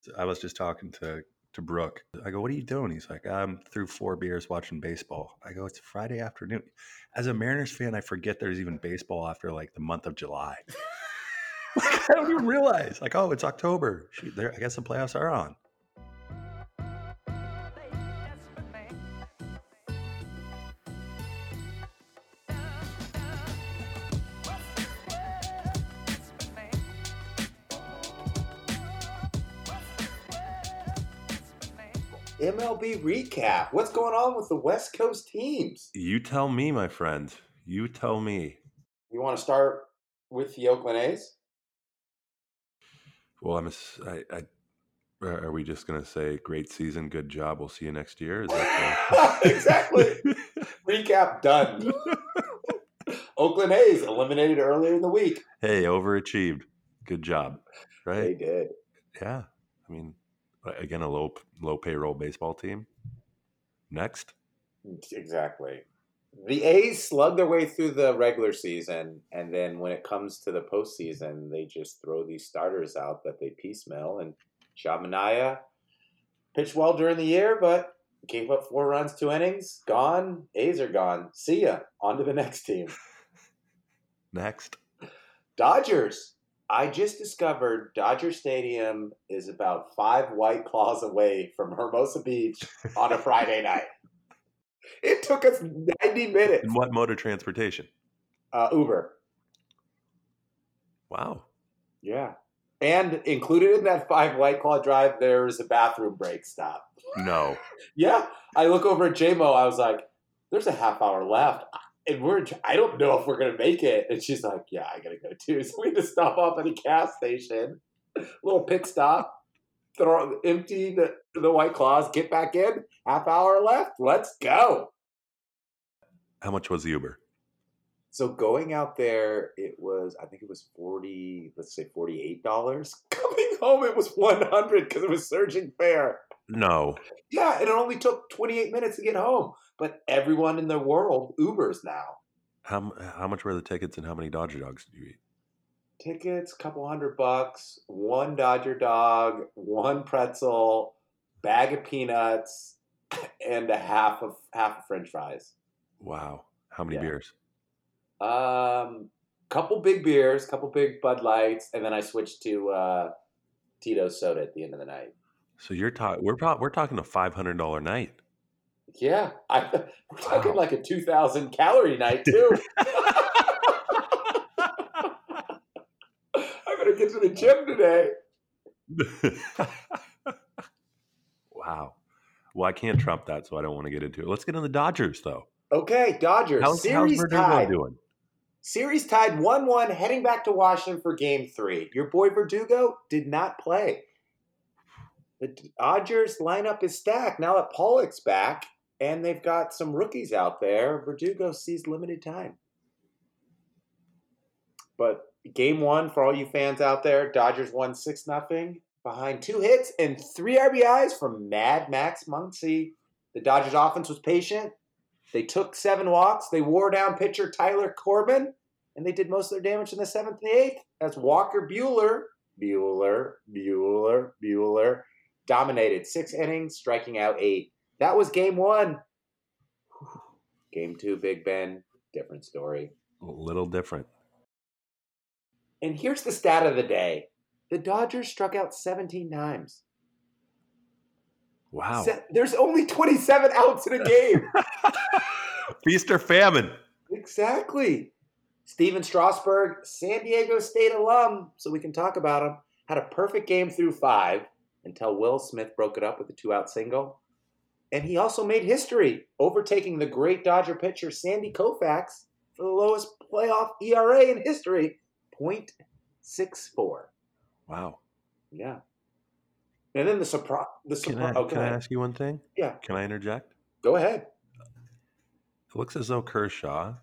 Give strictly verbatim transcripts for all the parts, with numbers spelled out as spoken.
I was just talking to to Brooke. I go, "What are you doing?" He's like, "I'm through four beers watching baseball." I go, "It's Friday afternoon." As a Mariners fan, I forget there's even baseball after like the month of July. Like, I don't even realize. Like, oh, it's October. Shoot, there. I guess the playoffs are on. M L B recap. What's going on with the West Coast teams? You tell me, my friend. You tell me. You want to start with the Oakland A's? Well, I'm. I, I, are we just gonna say great season, good job? We'll see you next year. Is that the... exactly? Recap done. Oakland A's eliminated earlier in the week. Hey, overachieved. Good job. Right? They did. Yeah. I mean, again, a low low payroll baseball team. Next. Exactly. The A's slug their way through the regular season, and then when it comes to the postseason, they just throw these starters out that they piecemeal. And Shabmanaya pitched well during the year, but gave up four runs, two innings. Gone. A's are gone. See ya. On to the next team. Next. Dodgers. I just discovered Dodger Stadium is about five White Claws away from Hermosa Beach on a Friday night. It took us ninety minutes. And what mode of transportation? Uh, Uber. Wow. Yeah. And included in that five White Claw drive, there's a bathroom break stop. No. Yeah. I look over at J-Mo. I was like, there's a half hour left. And we're, I don't know if we're going to make it. And she's like, yeah, I got to go too. So we had to stop off at a gas station, little pit stop, throw empty the, the White Claws, get back in, half hour left. Let's go. How much was the Uber? So going out there, it was, I think it was forty, let's say forty-eight dollars. Coming home, it was one hundred because it was surging fare. No. Yeah, and it only took twenty-eight minutes to get home. But everyone in the world Ubers now. How how much were the tickets and how many Dodger dogs did you eat? Tickets, couple hundred bucks, one Dodger dog, one pretzel, bag of peanuts, and a half of half of French fries. Wow. How many yeah. beers? Um, couple big beers, couple big Bud Lights, and then I switched to uh, Tito's soda at the end of the night. So you're talking we're pro- we're talking a five hundred dollar night. Yeah, I, we're talking wow. like a two thousand calorie night too. I better get to the gym today. Wow. Well, I can't trump that, so I don't want to get into it. Let's get on the Dodgers, though. Okay, Dodgers. How's, series how's Verdugo tied. doing? Series tied one one, heading back to Washington for game three. Your boy Verdugo did not play. The Dodgers lineup is stacked now that Pollock's back, and they've got some rookies out there. Verdugo sees limited time. But game one, for all you fans out there, Dodgers won six nothing behind two hits and three R B Is from Mad Max Muncy. The Dodgers offense was patient. They took seven walks. They wore down pitcher Tyler Corbin, and they did most of their damage in the seventh and the eighth as Walker Buehler, Buehler, Buehler, Buehler, dominated six innings, striking out eight. That was game one. Game two, Big Ben, different story. A little different. And here's the stat of the day. The Dodgers struck out seventeen times. Wow. Se- There's only twenty-seven outs in a game. Feast or famine. Exactly. Steven Strasburg, San Diego State alum, so we can talk about him, had a perfect game through five until Will Smith broke it up with a two-out single. And he also made history, overtaking the great Dodger pitcher Sandy Koufax for the lowest playoff E R A in history, point six four. Wow. Yeah. And then the surprise. The surpri- Can, I, oh, can I ask you one thing? Yeah. Can I interject? Go ahead. It looks as though Kershaw,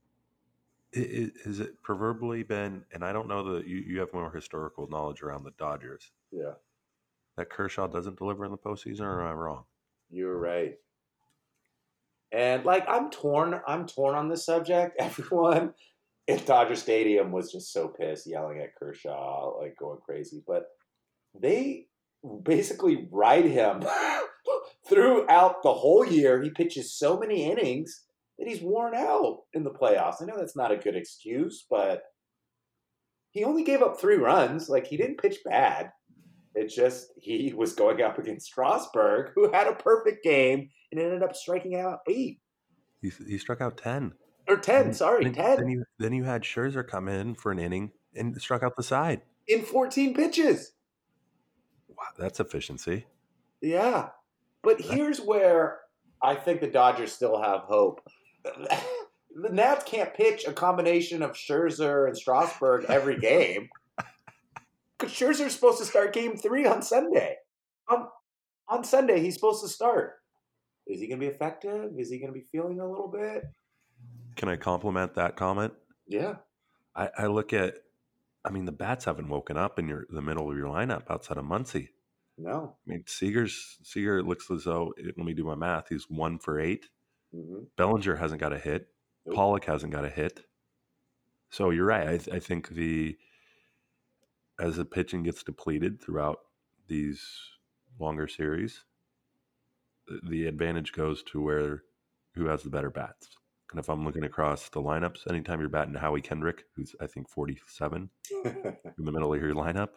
is it proverbially been, and I don't know that you, you have more historical knowledge around the Dodgers. Yeah. That Kershaw doesn't deliver in the postseason, or am I wrong? You're right. And like I'm torn, I'm torn on this subject. Everyone at Dodger Stadium was just so pissed, yelling at Kershaw, like going crazy. But they basically ride him throughout the whole year. He pitches so many innings that he's worn out in the playoffs. I know that's not a good excuse, but he only gave up three runs. Like, he didn't pitch bad. It's just he was going up against Strasburg, who had a perfect game and ended up striking out eight. He, he struck out ten. Or ten, then, sorry, then, ten. Then you, then you had Scherzer come in for an inning and struck out the side. In fourteen pitches. Wow, that's efficiency. Yeah. But here's where I think the Dodgers still have hope. The Nats can't pitch a combination of Scherzer and Strasburg every game. Because Scherzer's supposed to start game three on Sunday. On, on Sunday, he's supposed to start. Is he going to be effective? Is he going to be feeling a little bit? Can I compliment that comment? Yeah. I, I look at, I mean, the bats haven't woken up in your the middle of your lineup outside of Muncy. No. I mean, Seager's, Seager looks as though, let me do my math, he's one for eight. Mm-hmm. Bellinger hasn't got a hit. Nope. Pollock hasn't got a hit. So you're right. I, th- I think the as the pitching gets depleted throughout these longer series, the, the advantage goes to where who has the better bats. And if I'm looking across the lineups, anytime you're batting Howie Kendrick, who's I think forty-seven in the middle of your lineup,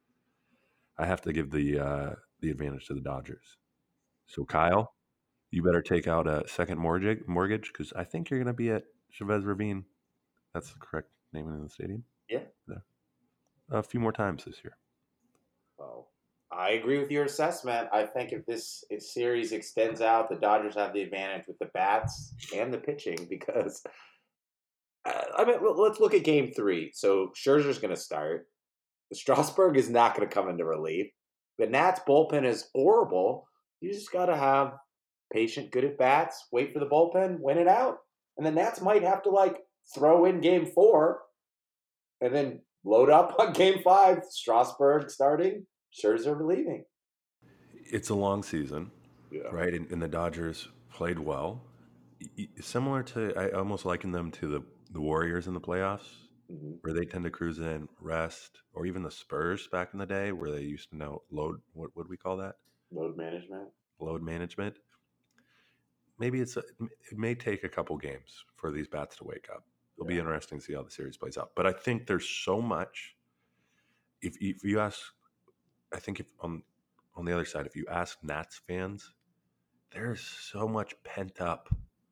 I have to give the uh, the advantage to the Dodgers. So Kyle, you better take out a second mortgage mortgage because I think you're going to be at Chavez Ravine. That's the correct name in the stadium. Yeah. yeah. A few more times this year. Well, I agree with your assessment. I think if this if series extends out, the Dodgers have the advantage with the bats and the pitching because, uh, I mean, let's look at game three. So Scherzer's going to start. Strasburg is not going to come into relief. The Nats bullpen is horrible. You just got to have patient, good at bats, wait for the bullpen, win it out. And the Nats might have to, like, throw in game four and then load up on game five. Strasburg starting, Scherzer relieving. It's a long season, yeah. right? And, and the Dodgers played well. Similar to, I almost liken them to the, the Warriors in the playoffs, mm-hmm. where they tend to cruise in, rest, or even the Spurs back in the day where they used to know load, what would we call that? Load management. Load management. Maybe it's a, it may take a couple games for these bats to wake up. It'll yeah. be interesting to see how the series plays out. But I think there's so much. If, if you ask, I think if on on the other side, if you ask Nats fans, there's so much pent up.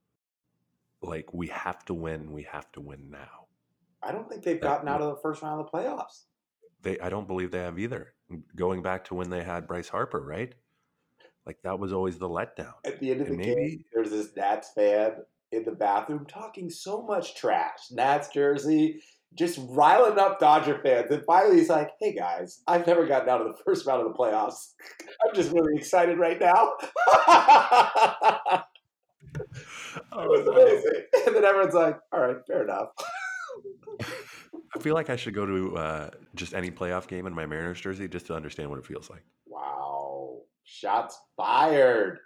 Like we have to win, we have to win now. I don't think they've gotten that, out of the first round of the playoffs. They, I don't believe they have either. Going back to when they had Bryce Harper, right? Like that was always the letdown. At the end of and the maybe, game, there's this Nats fan in the bathroom talking so much trash. Nats jersey, just riling up Dodger fans. And finally he's like, hey guys, I've never gotten out of the first round of the playoffs. I'm just really excited right now. It was amazing. And then everyone's like, all right, fair enough. I feel like I should go to uh, just any playoff game in my Mariners jersey just to understand what it feels like. Wow. Shots fired.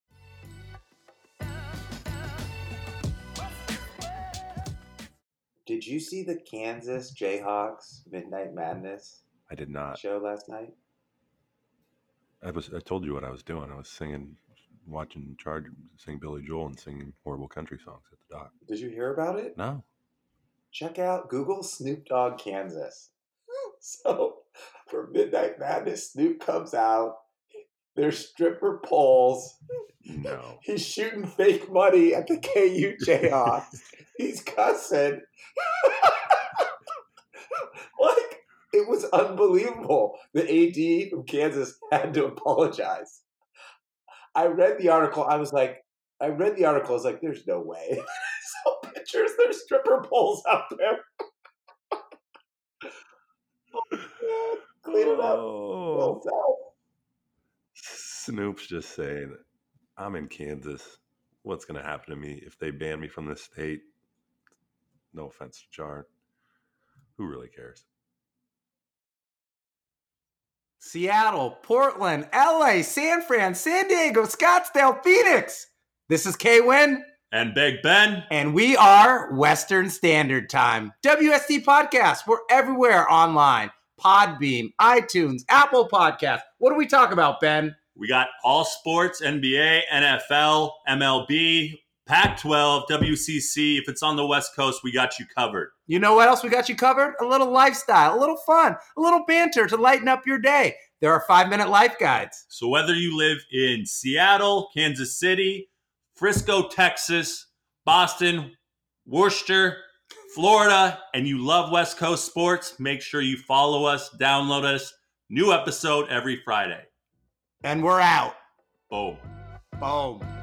Did you see the Kansas Jayhawks Midnight Madness? I did not. Show last night? I was. I told you what I was doing. I was singing, watching Charge, sing Billy Joel and singing horrible country songs at the dock. Did you hear about it? No. Check out Google Snoop Dogg Kansas. So for Midnight Madness, Snoop comes out. There's stripper poles. No. He's shooting fake money at the K U Jayhawks. He's cussing. Like, it was unbelievable. The A D from Kansas had to apologize. I read the article. I was like, I read the article. I was like, there's no way. I saw pictures. There's stripper poles out there. Oh, clean it up. Oh. Snoop's just saying, I'm in Kansas. What's going to happen to me if they ban me from this state? No offense to Chard. Who really cares? Seattle, Portland, L A, San Fran, San Diego, Scottsdale, Phoenix. This is K-Win. And Big Ben. And we are Western Standard Time. W S T Podcast. We're everywhere online. Podbean, iTunes, Apple Podcasts, What do we talk about, Ben? We got all sports, N B A, N F L, M L B, Pac twelve, W C C. If it's on the West Coast, we got you covered. You know what else we got you covered? A little lifestyle, a little fun, a little banter to lighten up your day. There are five-minute life guides. So whether you live in Seattle, Kansas City, Frisco, Texas, Boston, Worcester, Florida, and you love West Coast sports, make sure you follow us, download us. New episode every Friday. And we're out. Boom. Boom.